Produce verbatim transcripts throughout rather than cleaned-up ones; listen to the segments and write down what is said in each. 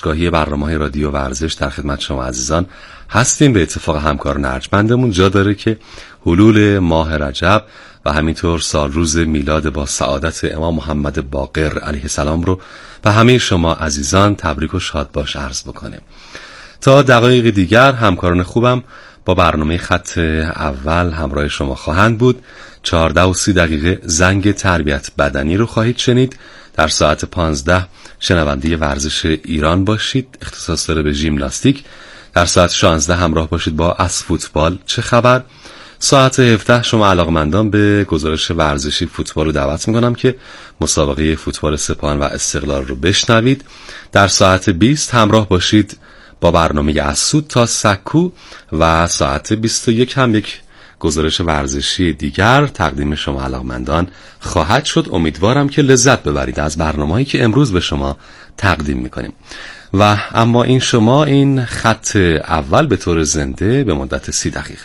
نمایشگاهی برنامه‌های رادیو ورزش در خدمت شما عزیزان هستیم. به اتفاق همکار نرجمندمون جا داره که حلول ماه رجب و همینطور سال روز میلاد با سعادت امام محمد باقر علیه السلام رو به همه شما عزیزان تبریک و شاد باش عرض بکنیم. تا دقایق دیگر همکاران خوبم با برنامه خط اول همراه شما خواهند بود. چهارده و سی دقیقه زنگ تربیت بدنی رو خواهید شنید. در ساعت پانزده شنونده ورزش ایران باشید، اختصاص داره به ژیمناستیک. در ساعت شانزده همراه باشید با از فوتبال چه خبر. ساعت هفده شما علاقمندان به گزارش ورزشی فوتبال رو دعوت میکنم که مسابقه فوتبال سپاهان و استقلال رو بشنوید. در ساعت بیست همراه باشید با برنامه از سود تا سکو و ساعت بیست و یک هم یک گزارش ورزشی دیگر تقدیم شما علاقمندان خواهد شد. امیدوارم که لذت ببرید از برنامه‌هایی که امروز به شما تقدیم میکنیم. و اما این شما این خط اول به طور زنده به مدت سی دقیقه.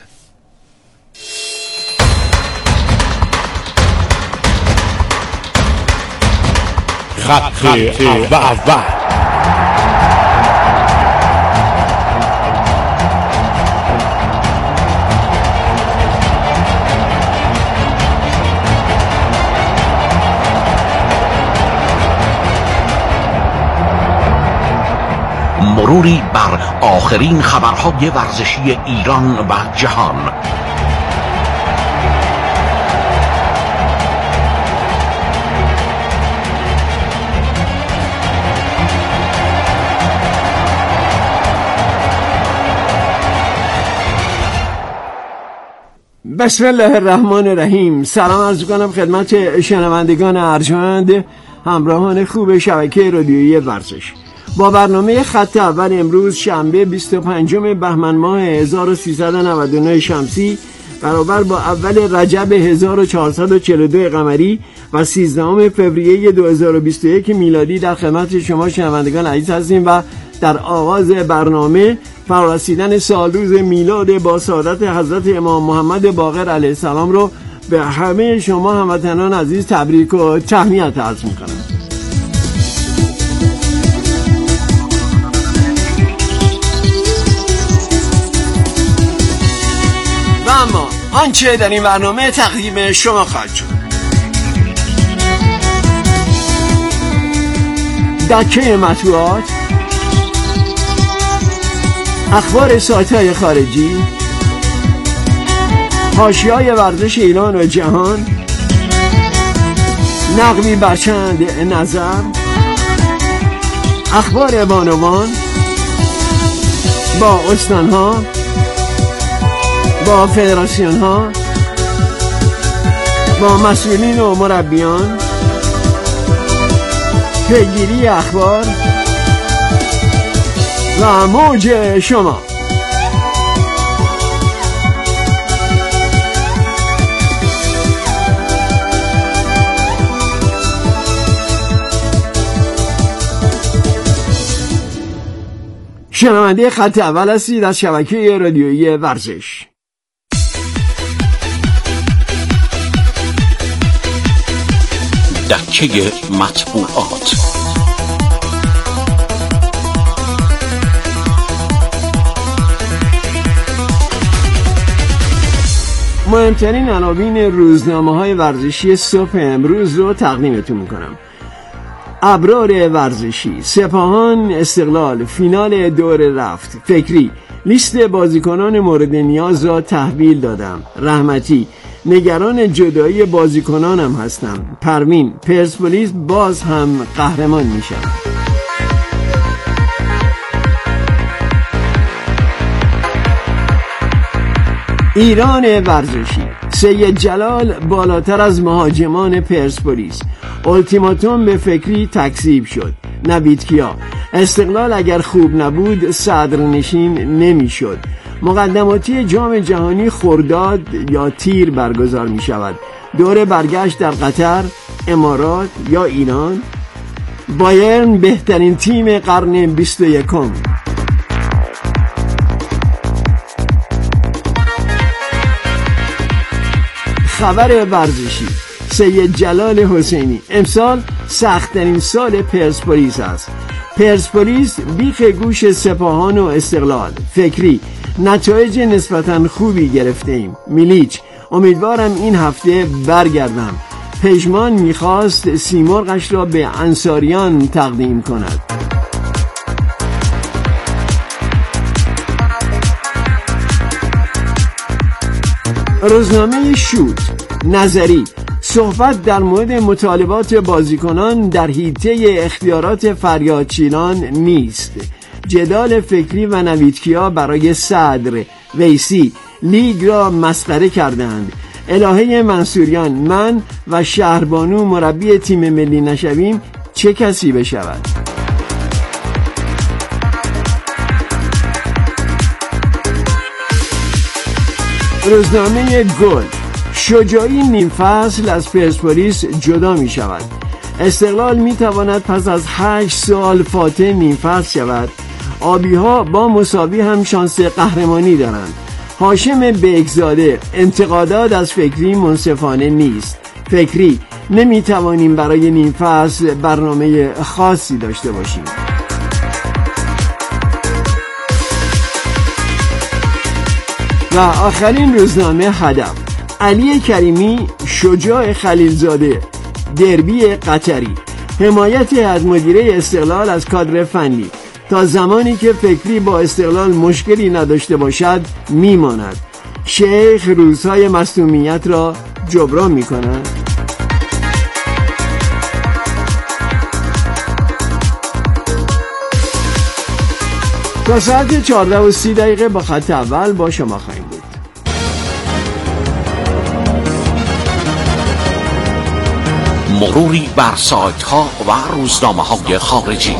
خط اول. مروری بر آخرین خبرهای ورزشی ایران و جهان. بسم الله الرحمن الرحیم. سلام عرض کنم خدمت شنوندگان ارجمند همراهان خوب شبکه رادیویی ورزش. با برنامه خط اول امروز شنبه بیست و پنجم بهمن ماه هزار و سیصد و نود و نه شمسی برابر با اول رجب هزار و چهارصد و چهل و دو قمری و سیزدهم فوریه دو هزار و بیست و یک میلادی در خدمت شما شنوندگان عزیز هستیم و در آغاز برنامه فرارسیدن سال روز میلاد با سعادت حضرت امام محمد باقر علیه السلام رو به همه شما هموطنان عزیز تبریک و تهنیت عرض می‌کنم. و اما آنچه در این برنامه تقدیم شما خواهد شد: دکه مطبوعات، اخبار سایت‌های خارجی، حاشیه‌های ورزش ایران و جهان، نقدی بر چند نظر، اخبار بانوان با استان‌ها، با فدراسیون‌ها، با مسئولین و مربیان، پیگیری اخبار و موج شما. شنونده خط اول هستید از شبکه رادیویی ورزش. دکه مطبوعات. مهمترین عناوین روزنامه‌های ورزشی صبح امروز رو تقدیمتون میکنم. ابرار ورزشی: سپاهان استقلال فینال دور رفت. فکری: لیست بازیکنان مورد نیاز را تحویل دادم. رحمتی: نگران جدایی بازیکنانم هستم. پروین: پرسپولیس باز هم قهرمان میشه. ایران ورزشی: سید جلال بالاتر از مهاجمان پرسپولیس. التیماتوم به فکری تکذیب شد. نوید کیا: استقلال اگر خوب نبود صدرنشین نمیشد. مقدماتی جام جهانی خرداد یا تیر برگزار می شود. دور برگشت در قطر، امارات یا ایران. بایرن بهترین تیم قرن بیست و یکم. خبر ورزشی: سید جلال حسینی: امسال سخت‌ترین سال پرسپولیس است. پرسپولیس بیخ گوش سپاهان و استقلال. فکری نتایج نسبتاً خوبی گرفته ایم. میلیچ امیدوارم این هفته برگردم. پژمان میخواست سیمرغش را به انصاریان تقدیم کند. روزنامه شوت. نظری صحبت در مورد مطالبات بازیکنان در حیطه اختیارات فریادچیان نیست. جدال فکری و نویدکیا برای صدر. ویسی لیگ را مسخره کردند. الهه منصوریان من و شهربانو مربی تیم ملی نشویم چه کسی بشود؟ روزنامه گل. شجاعی نیم فصل از پرسپولیس جدا می شود. استقلال می تواند پس از هشت سال فاتح نیم فصل شود. آبی ها با مساوی هم شانس قهرمانی دارند. هاشم بیگزاده انتقادات از فکری منصفانه نیست. فکری نمی توانیم برای نیم فصل برنامه خاصی داشته باشیم. و آخرین روزنامه هدف. علی کریمی شجاع خلیلزاده. دربی قطری. حمایت هیئت مدیره استقلال از کادر فنی. تا زمانی که فکری با استقلال مشکلی نداشته باشد میماند. شیخ روزهای مصدومیت را جبران میکند. تا ساعت چهارده و سی دقیقه با خط اول با شما خواهیم بود. مروری بر سایت ها و روزنامه های خارجی.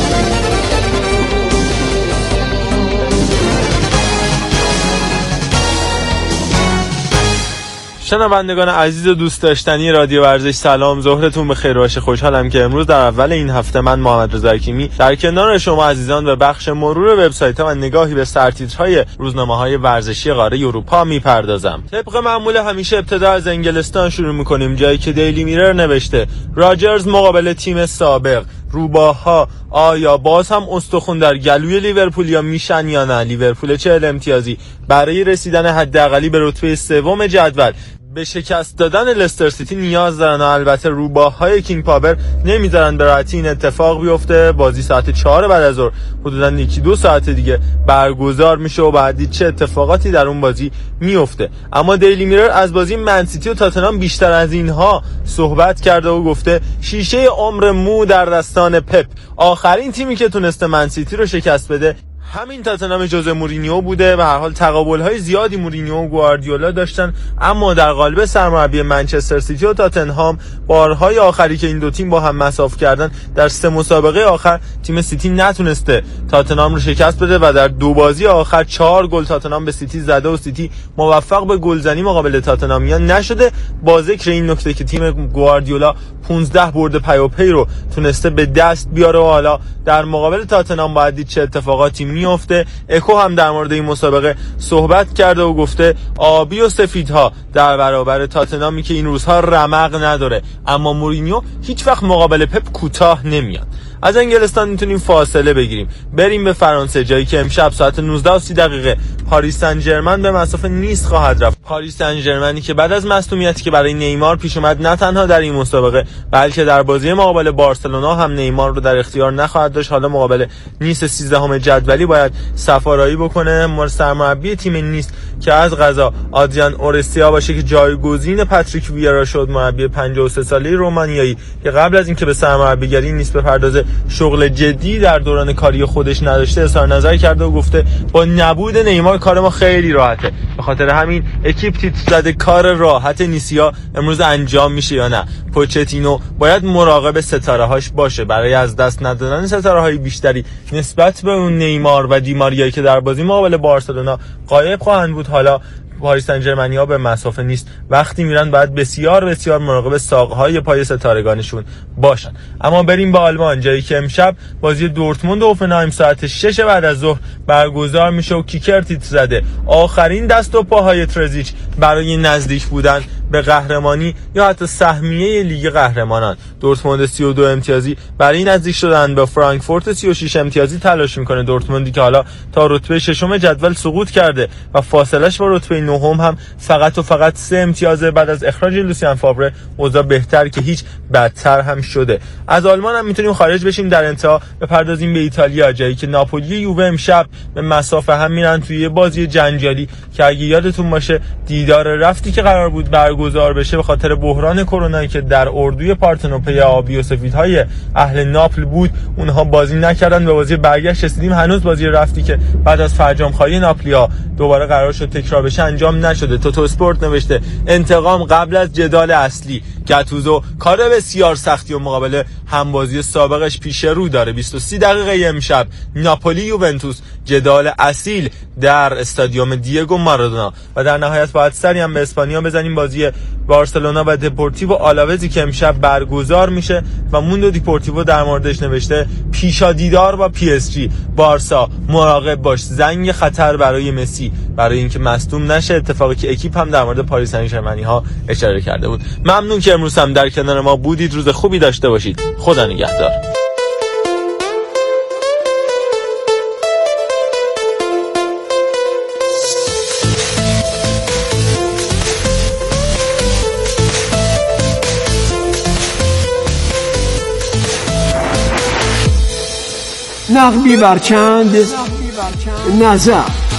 شنوندگان عزیز و دوست داشتنی رادیو ورزش، سلام، ظهرتون بخیر باشه. خوشحالم که امروز در اول این هفته من محمد رضا حکیمی در کنار شما عزیزان به بخش مرور وبسایت‌ها و نگاهی به سرتیترهای روزنامه‌های ورزشی قاره اروپا میپردازم. طبق معمول همیشه ابتدا از انگلستان شروع می‌کنیم، جایی که دیلی میرر نوشته راجرز مقابل تیم سابق. روباها آیا باز هم استخوان در گلوی لیورپولیا میشن یا نه؟ لیورپول چهل امتیازی برای رسیدن حداقلی به رتبه سوم جدول به شکست دادن لستر سیتی نیاز دارن و البته روباهای کینگ پاور نمیذارن به راحتی این اتفاق بیفته. بازی ساعت چهار بعد از ظهر، حدوداً یکی دو ساعت دیگه برگزار میشه و بعدی چه اتفاقاتی در اون بازی میفته. اما دیلی میرر از بازی من سیتی و تاتنهام بیشتر از اینها صحبت کرده و گفته شیشه عمر مو در دستان پپ. آخرین تیمی که تونسته من سیتی رو شکست بده همین تاتنهام جوزه مورینیو بوده. به هر حال تقابل‌های زیادی مورینیو و گواردیولا داشتن، اما در قالب سرمربی منچستر سیتی و تاتنهام بارهای آخری که این دو تیم با هم مساف کردن، در سه مسابقه آخر تیم سیتی نتونسته تاتنهام رو شکست بده و در دو بازی آخر چهار گل تاتنهام به سیتی زده و سیتی موفق به گلزنی مقابل تاتنهامیان نشده. با ذکر این نکته که تیم گواردیولا پانزده برد پیاپی رو تونسته به دست بیاره و حالا در مقابل تاتنهام باید دید چه اتفاقاتی میفته. اکو هم در مورد این مسابقه صحبت کرده و گفته آبی و سفیدها در برابر تاتنهامی که این روزها رمق نداره، اما مورینیو هیچ وقت مقابل پپ کوتاه نمیاد. از انگلستان میتونیم فاصله بگیریم بریم به فرانسه، جایی که امشب ساعت نوزده و سی دقیقه پاریس سن ژرمن به مصاف نیس خواهد رفت. پاریس سن ژرمنی که بعد از مصدومیتی که برای نیمار پیش اومد نه تنها در این مسابقه بلکه در بازی مقابل بارسلونا هم نیمار رو در اختیار نخواهد داشت. حالا مقابل نیس سیزدهم جدولی باید سفارایی بکنه. سرمربی تیم نیس که از قضا آدریان اورستیا باشه که جایگزین پاتریک ویرا شد، مربی پنجاه و سه ساله رومانیایی که قبل از اینکه به سرمربیگری نیس بپردازه شغل جدی در دوران کاری خودش نداشته، اظهار نظر کرده و گفته با نبود نیمار کار ما خیلی راحته. به خاطر همین اکیپ تیتر زده کار راحت نیسیا امروز انجام میشه یا نه. پوچتینو باید مراقب ستاره‌هاش باشه برای از دست ندادن ستاره‌های بیشتری نسبت به اون نیمار و دیماریایی که در بازی مقابل بارسلونا غایب خواهند بود. حالا پاریس سن ژرمنی‌ها به مسافه نیست، وقتی میرن باید بسیار بسیار مراقب ساق‌های پای ستارگانشون باشن. اما بریم به آلمان، جایی که امشب بازی دورتموند و هوفنهایم ساعت شش بعد از ظهر برگزار میشه و کیکر تیتر زده آخرین دست و پاهای ترزیچ برای نزدیک بودن به قهرمانی یا حتی سهمیه لیگ قهرمانان. دورتموند سی و دو امتیازی برای نزدیک شدن به فرانکفورت سی و شش امتیازی تلاش میکنه. دورتموندی که حالا تا رتبه ششم جدول سقوط کرده و فاصلش با رتبه نهم هم فقط و فقط سه امتیازه. بعد از اخراج لوسیان فابره اوضاع بهتر که هیچ بدتر هم شده. از آلمان هم میتونیم خارج بشیم. در انتها بپردازیم به ایتالیا، جایی که ناپولی یووه امشب به مسافه هم میرن توی بازی جنجالی که اگه یادتون باشه دیدار رفتی که قرار بود برگزار بشه به خاطر بحران کرونایی که در اردوی پارتنوپه آبی و سفیدهای اهل ناپل بود، اونها بازی نکردن. به بازی برگشت رسیدیم، هنوز بازی رفتی که بعد از فرجام‌خواری ناپلیا دوباره قرار شد تکرار بشه انجام نشده. توتو اسپورت نوشته انتقام قبل از جدال اصلی. گاتوزو کار بسیار سختی و مقابل همبازی سابقش پیش رو داره. بیست و سه دقیقه امشب ناپولی یوونتوس، جدال اصیل در استادیوم دیگو مارادونا. و در نهایت باید سری هم به اسپانیا بزنیم، بازی بارسلونا و دپورتیو آلاوزی که امشب برگزار میشه و موندو دیپورتیو در موردش نوشته پیشا دیدار با پی اس جی. بارسا مراقب باش، زنگ خطر برای مسی برای اینکه مصدوم نشه، اتفاقی که اکیپ هم در مورد پاریس سن ژرمنی ها اشاره کرده بود. ممنون که امروز هم در کنار ما بودید. روز خوبی داشته باشید. خدا نگهدار. نقبی برچند نظر.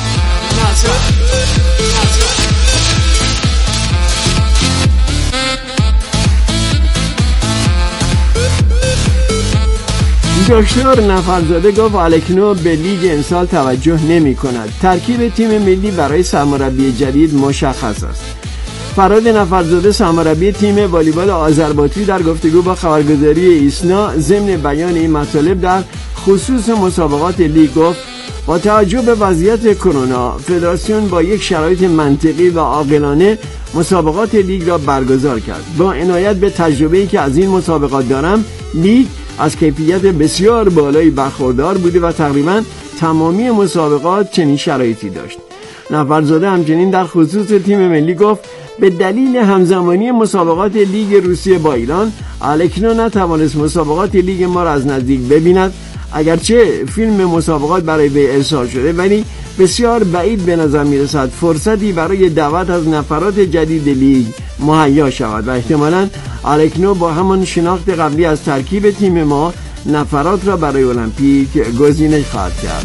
دکتر نفرزاده گفت الکنو به لیگ امسال توجه نمی کند. ترکیب تیم ملی برای سرمربی جدید مشخص است. فراد نفرزاده سرمربی تیم والیبال آذربایجان در گفتگو با خبرگزاری ایسنا ضمن بیان این مطالب در خصوص مسابقات لیگ گفت با توجه به وضعیت کرونا فدراسیون با یک شرایط منطقی و عاقلانه مسابقات لیگ را برگزار کرد. با عنایت به تجربه‌ای که از این مسابقات دارم، لیگ از کیفیت بسیار بالایی برخوردار بوده و تقریبا تمامی مسابقات چنین شرایطی داشت. نفرزاده همچنین در خصوص تیم ملی گفت به دلیل همزمانی مسابقات لیگ روسیه با ایران، الکنو نتوانست مسابقات لیگ ما را از نزدیک ببیند. اگرچه فیلم مسابقات برای وی ارسال شده، ولی بسیار بعید به نظر میرسد فرصتی برای دعوت از نفرات جدید لیگ مهیا شود و احتمالاً الکنو با همان شناخت قبلی از ترکیب تیم ما نفرات را برای المپیک گزینه خواهد کرد.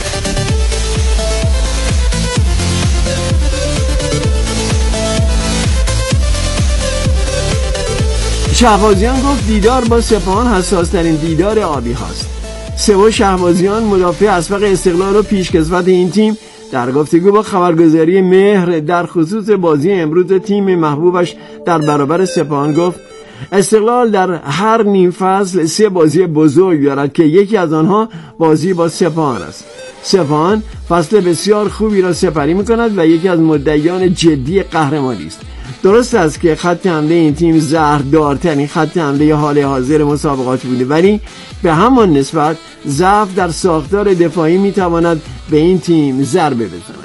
شهبازیان گفت دیدار با سپاهان حساس ترین دیدار آبی هاست. سوا شهبازیان مدافع اسبق استقلال و پیشکسوت این تیم در گفتگو با خبرگزاری مهر در خصوص بازی امروز تیم محبوبش در برابر سپاهان گفت استقلال در هر نیم فصل سه بازی بزرگ دارد که یکی از آنها بازی با سپاهان است. سپاهان فصل بسیار خوبی را سپری می‌کند و یکی از مدعیان جدی قهرمانی است. درست است که خط حمله این تیم زهردارترین خط حمله حال حاضر مسابقات بوده، ولی به همان نسبت ضعف در ساختار دفاعی میتواند به این تیم ضربه بزند.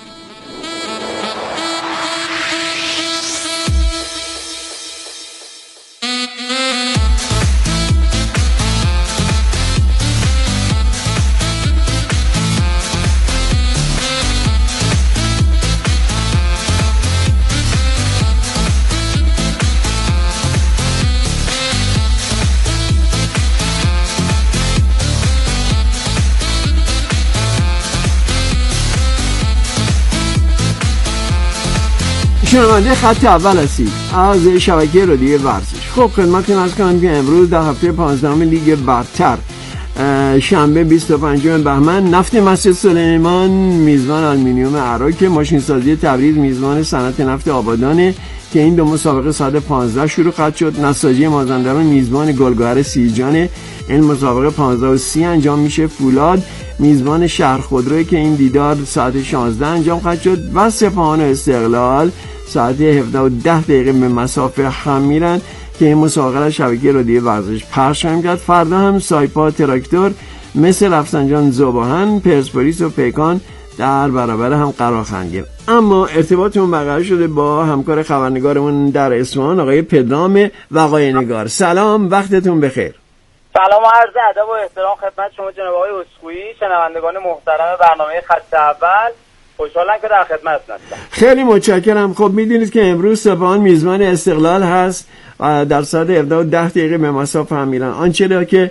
شنونده خط اول هستی از شبکه رادیو ورزش. خب خدمتتون عرض کنم که امروز در هفته پانزدهم لیگ برتر شنبه بیست و پنجم بهمن نفت مسجد سلیمان میزبان آلومینیوم عراق، ماشین سازی تبریز میزبان صنعت نفت آبادان که این دو مسابقه ساعت پانزده شروع خواهد شد. نساجی مازندران میزبان گلگهر سیرجان، این مسابقه پانزده و سی انجام میشه. فولاد میزبان شهر خودروی که این دیدار ساعت شانزده انجام خواهد شد و سپاهان و استقلال ساعت هفده و ده دقیقه به مسافه هم میرن که این مسابقه را شبکه رادیو ورزش پخش خواهیم کرد. فردا هم سایپا تراکتور مثل رفسنجان زوباهن، پرسپولیس و پیکان در برابر هم قرار خواهند گرفت. اما ارتباطمون برقرار شده با همکار خبرنگارمون در اصفهان آقای پدرام وقایع نگار. سلام، وقتتون بخیر. سلام و عرض ادب و احترام خدمت شما جناب آقای اسکوئی، شنوندگان محترم برنامه خط اول. خوشحالم که در خدمت هستم. خیلی متشکرم. خب میدونید که امروز سپاهان میزبان استقلال هست در ساعت هفده و ده دقیقه به مساف میلان. آنچه را که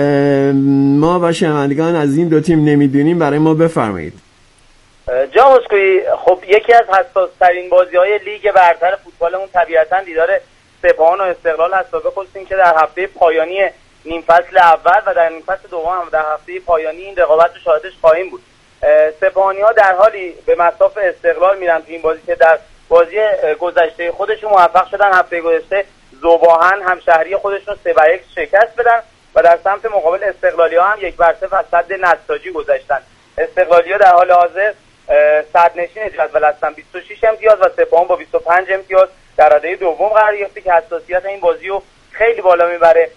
ما و شنوندگان از این دو تیم نمیدونیم برای ما بفرمایید. جناب اسکوئی، خب یکی از حساس ترین بازی های لیگ برتر فوتبالمون طبیعتاً دیدار سپاهان و استقلال هست، به خصوص اینکه در هفته پایانی نیم فصل اول و در نیم فصل دوم هم در هفته پایانی این رقابت رو شاهدش خواهیم بود. سپاهانی‌ها در حالی به مصاف استقلال میرن تو این بازی که در بازی گذشته خودشون موفق شدن هفته گذشته ذوباهن همشهری خودشون سه بر یک شکست بدن و در سمت مقابل استقلالی‌ها هم یک بر صفر از صد نساجی گذاشتن. استقلالی‌ها در حال حاضر صدرنشین جدول هستن، بیست و شش امتیاز، و سپاهان با بیست و پنج امتیاز در رده دوم قرار گرفته که حساسیت این بازی رو خیلی بالا میبره.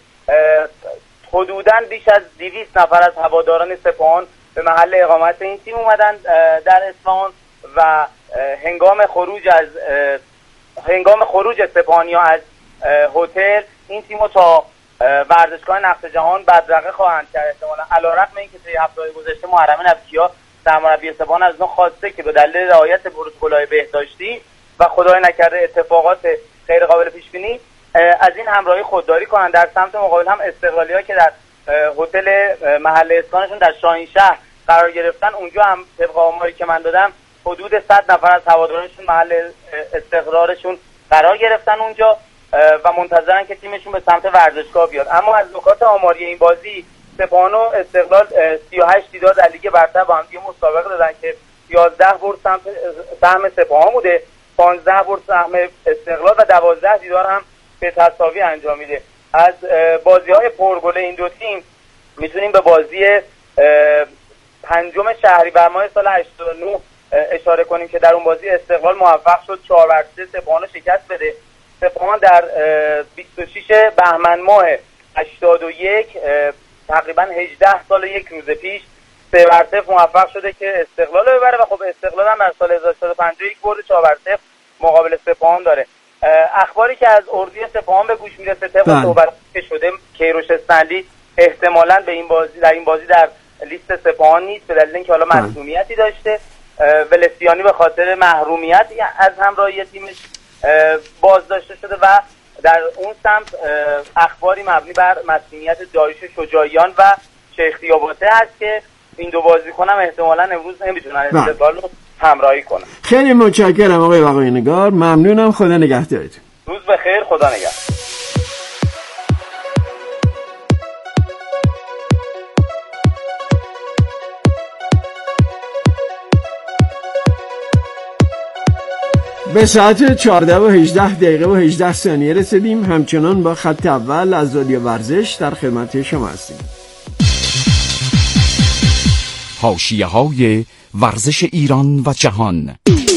حدوداً بیش از دویست نفر از هواداران سپاهان به محل اقامت این تیم اومدن در اصفهان و هنگام خروج از هنگام خروج سپاهانی‌ها از هتل این تیمو تا ورزشگاه نقش جهان بدرقه خواهند کرد احتمالاً، علی‌رغم اینکه طی هفته‌های گذشته محرم نبکی‌ها سرمربی سپاهان از اون خواسته که به دلیل رعایت پروتکل‌های بهداشتی و خدای نکرده اتفاقات غیر قابل پیش بینی از این همراهی خودداری کنند. در سمت مقابل هم استقلالی‌ها که در هتل محل اسکانشون در شاهینشهر قرار گرفتن، اونجا هم طبق آماری که من دادم حدود صد نفر از هوادارانشون محل استقرارشون قرار گرفتن اونجا و منتظرن که تیمشون به سمت ورزشگاه بیاد. اما از نکات آماری این بازی، سپاهان و استقلال سی و هشت دیدار در لیگ برتر با هم دیگه مسابقه دادن که یازده برد سمت سهم سپاهان بوده، پانزده برد سهم استقلال و دوازده دیدار هم به تساوی انجام میده. از بازی‌های پرگل این دو تیم میتونیم به بازی پنجم شهریور ماه سال هشتاد و نه اشاره کنیم که در اون بازی استقلال موفق شد چهار بر سه سپاهان رو شکست بده. سپاهان در بیست و شش بهمن ماه هشتاد و یک، تقریبا هجده سال یک روز پیش، سه بر صفر موفق شده که استقلال رو ببره و خب استقلال هم در سال هزار و سیصد و پنجاه و یک برد چهار بر صفر مقابل سپاهان داره. اخباری که از اردوی سپاهان به گوش میرسه طبق صحبت که شده کیروش استنلی احتمالاً به این بازی در این بازی در لیست سپاهان نیست به دلیل اینکه حالا محرومیتی داشته. ولسیانی به خاطر محرومیت از همراهی تیمش بازداشته شده و در اون سمت اخباری مبنی بر مسئولیت داریوش شجاعیان و شیخ دیاباته هست که این دو بازیکن هم احتمالاً امروز نمیتونن استقلال رو همراهی کنن. خیلی متشکرم آقای وقایع نگار، ممنونم، خدا نگهدارتون. روز بخیر، خدا نگهدار. به ساعت چهارده و هجده دقیقه و هجده ثانیه رسیدیم. همچنان با خط اول از رادیو ورزش در خدمت شما هستیم. حاشیه‌های ورزش ایران و جهان.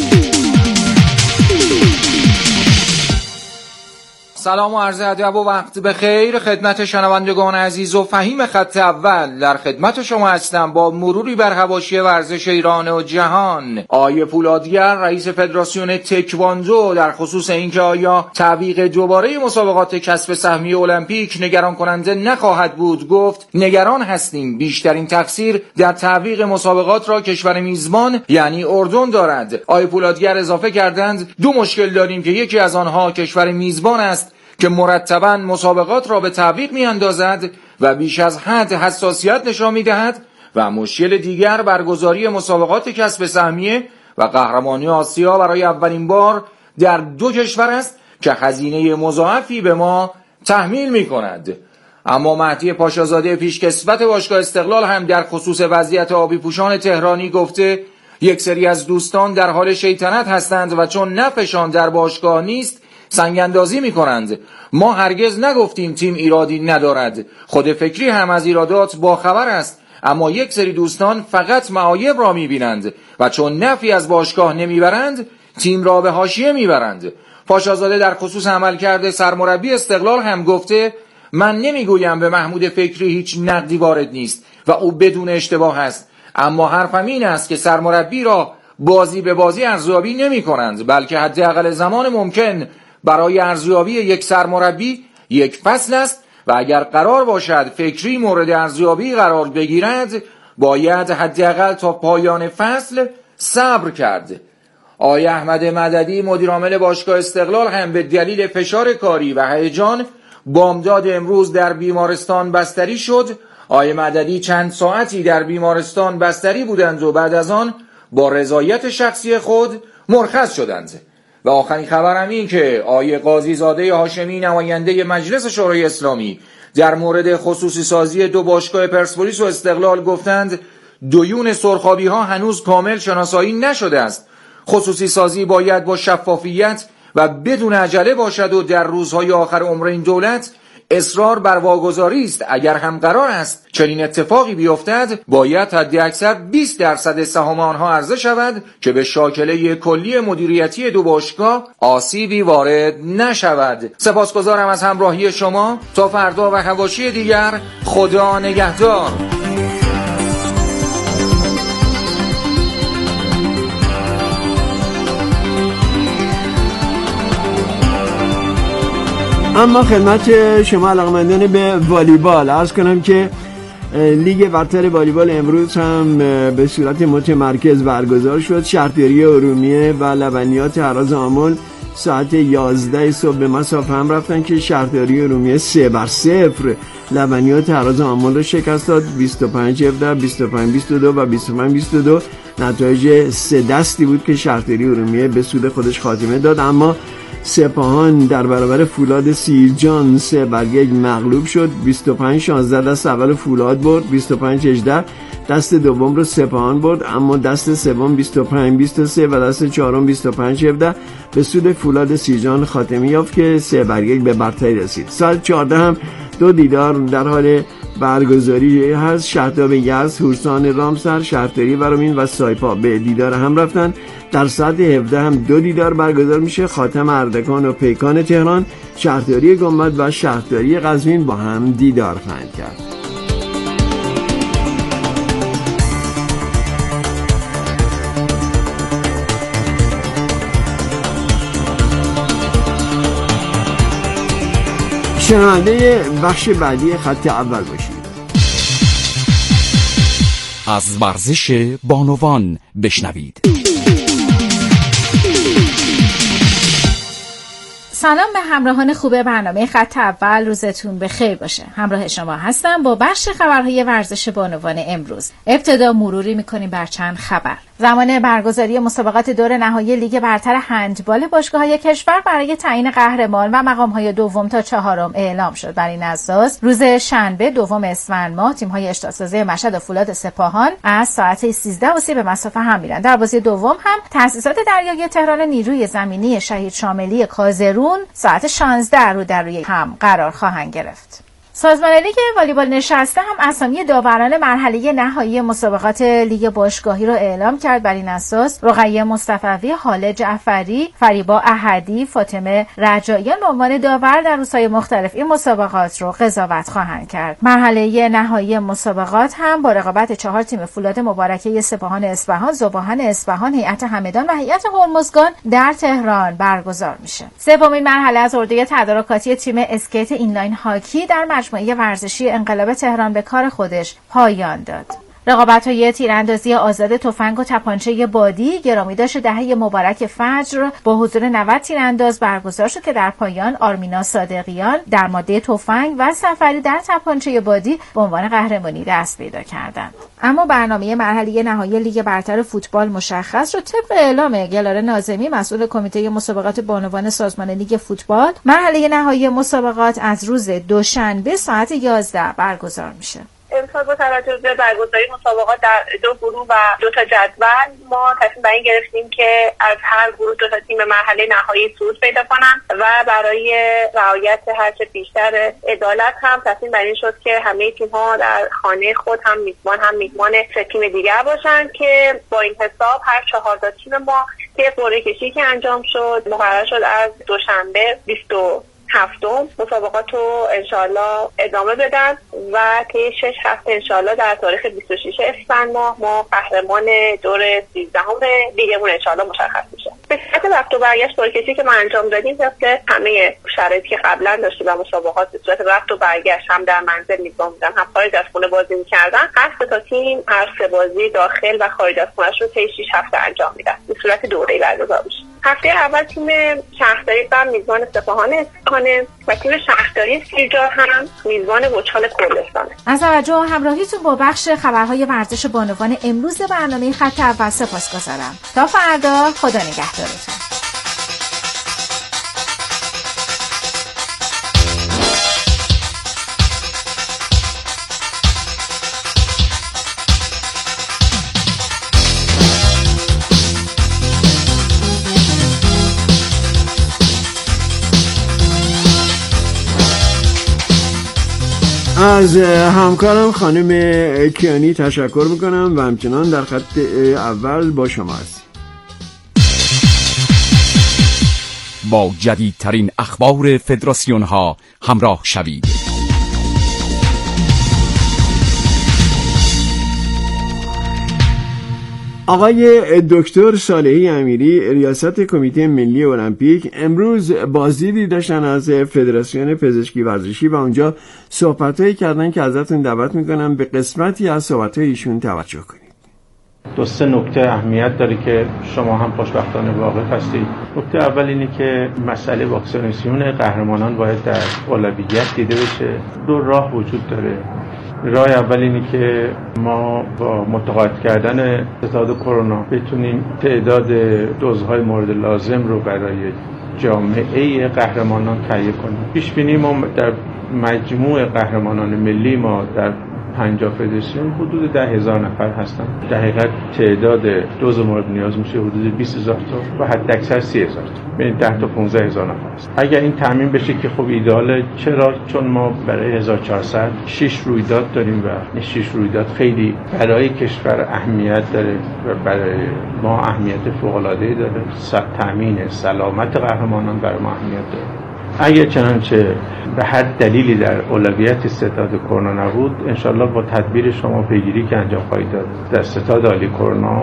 سلام و عرض ادب و وقت بخیر خدمت شنوندگان عزیز و فهیم خط اول. در خدمت شما هستم با مروری بر حواشی ورزش ایران و جهان. آیه پولادگر رئیس فدراسیون تکواندو در خصوص اینکه آیا تعویق دوباره مسابقات کسب سهمیه المپیک نگران کننده نخواهد بود گفت نگران هستیم. بیشترین تقصیر در تعویق مسابقات را کشور میزبان یعنی اردن دارد. آیه پولادگر اضافه کردند دو مشکل داریم که یکی از آنها کشور میزبان است که مرتباً مسابقات را به تعویق می‌اندازد و بیش از حد حساسیت نشان می‌دهد و مشکل دیگر برگزاری مسابقات کسب سهمیه و قهرمانی آسیا برای اولین بار در دو کشور است که هزینه مضاعفی به ما تحمیل می‌کند. اما مهدی پاشازاده پیشکسوت باشگاه استقلال هم در خصوص وضعیت آبی پوشان تهرانی گفته یک سری از دوستان در حال شیطنت هستند و چون نفعشان در باشگاه نیست سنگ اندازی می کنند. ما هرگز نگفتیم تیم ایرادی ندارد، خود فکری هم از ایرادات با خبر است، اما یک سری دوستان فقط معایب را می بینند و چون نفعی از باشگاه نمی برند تیم را به حاشیه می برند. پاشازاده در خصوص عملکرد سرمربی استقلال هم گفته من نمی گویم به محمود فکری هیچ نقدی وارد نیست و او بدون اشتباه است، اما حرفم این است که سرمربی را بازی به بازی ارزیابی نمی کنند، بلکه حداقل زمان ممکن برای ارزیابی یک سرمربی یک فصل است و اگر قرار باشد فکری مورد ارزیابی قرار بگیرد باید حداقل تا پایان فصل صبر کرد. آقای احمد مددی مدیرعامل باشگاه استقلال هم به دلیل فشار کاری و هیجان بامداد امروز در بیمارستان بستری شد. آقای مددی چند ساعتی در بیمارستان بستری بودند و بعد از آن با رضایت شخصی خود مرخص شدند. و آخرین خبرم این که آقای قاضی زاده هاشمی نماینده مجلس شورای اسلامی در مورد خصوصی سازی دو باشگاه پرسپولیس و استقلال گفتند دویون سرخابی ها هنوز کامل شناسایی نشده است. خصوصی سازی باید با شفافیت و بدون عجله باشد و در روزهای آخر عمر این دولت اصرار بر واگذاری است. اگر هم قرار است چنین اتفاقی بیفتد باید حداکثر بیست درصد سهام آنها عرضه شود که به شاکله کلی مدیریتی دو باشگاه آسیبی وارد نشود. سپاسگزارم از همراهی شما. تا فردا و حواشی دیگر، خدا نگهدار. اما خدمت شما علاقمندان به والیبال عرض کنم که لیگ برتر والیبال امروز هم به صورت متمرکز برگزار شد. شهرداری ارومیه و لبنیات هراز آمل ساعت یازده صبح به مسافه هم رفتن که شهرداری ارومیه سه بر صفر لبنیات هراز آمل رو شکست داد. بیست و پنج هفده، بیست و پنج بیست و دو و بیست و پنج بیست و دو نتایج سه دستی بود که شهرداری ارومیه به سود خودش خاتمه داد. اما سپاهان در برابر فولاد سیرجان سه بر یک مغلوب شد. بیست و پنج شانزده دست اول فولاد برد، بیست و پنج هجده دست دوم رو سپاهان برد، اما دست سوم بیست و پنج بیست و سه و دست چهارم بیست و پنج هفده به سود فولاد سیرجان خاتمه یافت که سه بر یک به برتری رسید. ساعت چهارده هم دو دیدار در حال برگزاری هست. شهرداب یزد، هورسان رامسر، شهرداری ورامین و سایپا به دیدار هم رفتن. در ساعت هفده هم دو دیدار برگزار میشه. خاتم اردکان و پیکان تهران، شهرداری گنبد و شهرداری قزوین با هم دیدار خواهند کرد. شنونده بخش بعدی خط اول باشید. از ورزش بانوان بشنوید. سلام به همراهان خوب برنامه خط اول، روزتون بخیر باشه. همراه شما هستم با بخش خبرهای ورزش بانوان امروز. ابتدا مروری میکنیم بر چند خبر. زمان برگزاری مسابقات دور نهایی لیگ برتر هندبال باشگاه‌های کشور برای تعیین قهرمان و مقام‌های دوم تا چهارم اعلام شد. بر این اساس روز شنبه دوم اسفند ماه تیم‌های اشتراک‌سازی مشهد و فولاد سپاهان از ساعت سیزده و سی به مسافه هم میرن. در بازی دوم هم تأسیسات دریایی تهران نیروی زمینی شهید شاملی کازرون ساعت شانزده رو در روی هم قرار خواهند گرفت. سازمان لیگ والیبال نشسته هم اسامی داوران مرحله نهایی مسابقات لیگ باشگاهی را اعلام کرد. بر این اساس رقیه مصطفی، حاله جعفری، فریبا احدی، فاطمه رجاییان به عنوان داور در روزهای مختلف این مسابقات رو قضاوت خواهند کرد. مرحله نهایی مسابقات هم با رقابت چهار تیم فولاد مبارکه سپاهان اصفهان، ذوباهن اصفهان، هیئت همدان و هیئت هرمزگان در تهران برگزار میشه. سومین مرحله از اردوی تدارکاتی تیم اسکیت اینلاین هاکی در مجموعه ورزشی انقلاب تهران به کار خودش پایان داد. رقابت‌های تیراندازی آزاد تفنگ و تپانچه بادی گرامیداشت دهه مبارک فجر با حضور نود تیرانداز برگزار شد که در پایان آرمینا صادقیان در ماده تفنگ و سفری در تپانچه بادی به عنوان قهرمانی دست پیدا کردند. اما برنامه مرحله نهایی لیگ برتر فوتبال مشخص شد. طبق اعلام گلاره ناظمی مسئول کمیته مسابقات بانوان سازمان لیگ فوتبال، مرحله نهایی مسابقات از روز دوشنبه ساعت یازده برگزار میشه. امسال با توجه به برگزاری مسابقات در دو گروه و دو تا جدول ما تصمیم بر این گرفتیم که از هر گروه دو تا تیم به مرحله نهایی صعود پیدا کنن و برای رعایت هرچه بیشتر عدالت هم تصمیم بر این شد که همه تیم‌ها در خانه خود هم میزبان هم میزبان سه تیم دیگر باشن که با این حساب هر چهار تا تیم ما طی قرعه کشی که انجام شد مقرر شد از دوشنبه بیست و هفتم مسابقات رو انشالله ادامه بدن و که شش هفته انشالله در تاریخ بیست و شش اسفند ماه ما قهرمان دور سیزدهم لیگمون انشالله مشخص میشه. به صورت رفت و برگشت دورکشی که ما انجام دادیم طبق همه شرایطی که قبلا داشتیم و مسابقات به صورت رفت و برگشت هم در منزل میزبان بودن هم خارج از خونه بازی میکردن، هر سه تا تیم هر سه بازی داخل و خارج از خونه‌اش رو طی شش هفته انجام میدن به صورت دوره‌ای برگزار میشه. هفته اول تیم شهرداری قم میزبان سپاهان اصفهانه و تیم شهرداری سیرجار هم میزبان وچال کردستانه. از توجه و همراهیتون با بخش خبرهای ورزش بانوان امروز برنامه خط اول سپاسگزارم. تا فردا، خدا نگهدارتون. از همکارم خانم کیانی تشکر میکنم و همچنان در خط اول با شما هستیم. با جدیدترین اخبار فدراسیون ها همراه شوید. آقای دکتر صالحی امیری ریاست کمیته ملی المپیک امروز بازدیدی داشتن از فدراسیون پزشکی ورزشی و اونجا صحبتایی کردن که ازتون دعوت میکنم به قسمتی از صحبتای ایشون توجه کنید. دو سه نکته اهمیت داره که شما هم خوشبختانه واقف هستید. نکته اول اینه که مسئله واکسیناسیون قهرمانان باید در اولویت دیده بشه. دو راه وجود داره. راه اول اینه که ما با متقاعد کردن ستاد کرونا بتونیم تعداد دوزهای مورد لازم رو برای جامعه قهرمانان تهیه کنیم. پیش بینی ما در مجموع قهرمانان ملی ما در پنجاه فدراسیون حدود ده هزار نفر هستن. در حقیقت تعداد دوز مورد نیاز میشه حدود بیست هزار تا و حد اکثر سی هزار تا، بین ده تا پانزده هزار نفر است. اگر این تامین بشه که خب ایداله. چرا؟ چون ما برای هزار و چهارصد شش رویداد داریم و این شش رویداد خیلی برای کشور اهمیت داره و برای ما اهمیت فوق العاده داره. تامین سلامت قهرمانان برای ما اهمیت داره. اگر چنانچه به هر دلیلی در اولویت ستاد کرونا نبود، انشالله با تدبیر شما پیگیری که انجام خواهید داد در ستاد عالی کرونا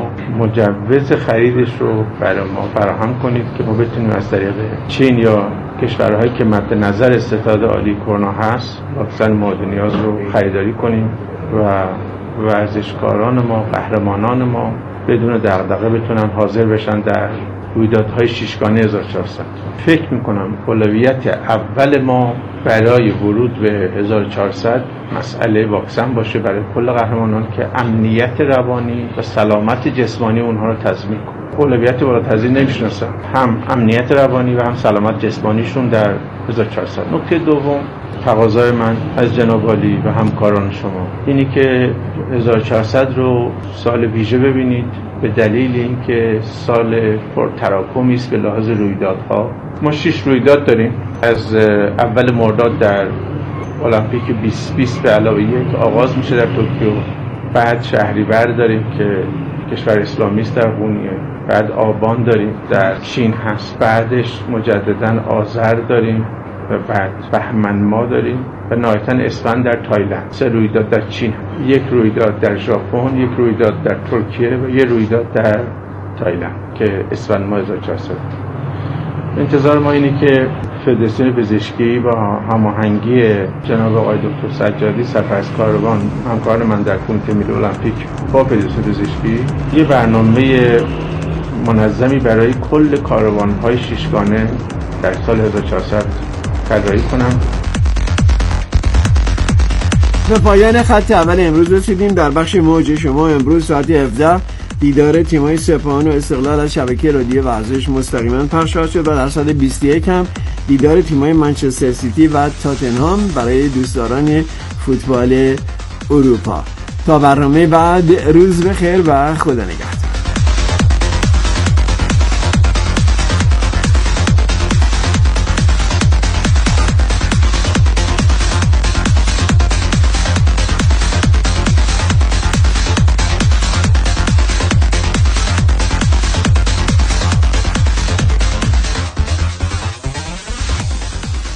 مجوز خریدش رو برای ما فراهم کنید که ما بتونیم از طریق چین یا کشورهایی که مد نظر ستاد عالی کرونا هست واکسن مورد نیاز رو خریداری کنیم و ورزشکاران ما، قهرمانان ما بدون دغدغه بتونن حاضر بشن در رویدادهای شیشگانه هزار و چهارصد. فکر میکنم اولویت اول ما برای ورود به هزار و چهارصد مسئله واکسن باشه برای کل قهرمانان که امنیت روانی و سلامت جسمانی اونها رو تضمین کنه. اولویت بالاترین نمیشناسم هم امنیت روانی و هم سلامت جسمانیشون در هزار و چهارصد. نکته دوم تقاضای من از جناب عالی و همکاران شما اینی که هزار و چهارصد رو سال ویژه ببینید به دلیل اینکه سال پرتراکمی است به لحاظ رویدادها. ما شش رویداد داریم. از اول مرداد در المپیک بیست بیست به علاوه یک آغاز میشه در توکیو، بعد شهریور داریم که کشور اسلامی است در قونیه، بعد آبان داریم در چین هست، بعدش مجددا آذر داریم و بعد بهمن ما داریم و نهایتاً اسفند در تایلند. سه رویداد در چین، یک رویداد در ژاپن، یک رویداد در ترکیه و یک رویداد در تایلند که اسفند ماه هزار و چهارصد. انتظار ما اینه که فدراسیون پزشکی با هماهنگی جناب آقای دکتر سجادی سپاسکاروان همکار من در کمیته ملی المپیک با فدراسیون پزشکی یه برنامه منظمی برای کل کاروان‌های شیشگانه در سال هزار و چهارصد طراحی کنم. به پایان خط اول امروز رسیدیم. در بخش موج شما امروز ساعت هفده دیدار تیم‌های سپاهان و استقلال از شبکه رادیو ورزش مستقیما پخش شد و در ساعت بیست و یک هم دیدار تیم‌های منچستر سیتی و تاتنهام برای دوستداران فوتبال اروپا. تا برنامه بعد روز بخیر و خدا نگهدار.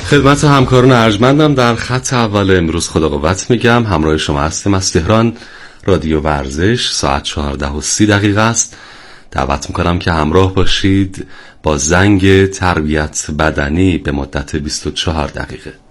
خدمت همکاران ارجمندم در خط اول امروز خدا قوت میگم. همراه شما هستیم از تهران. رادیو ورزش ساعت چهارده و سی دقیقه است. دعوت میکنم که همراه باشید با زنگ تربیت بدنی به مدت بیست و چهار دقیقه.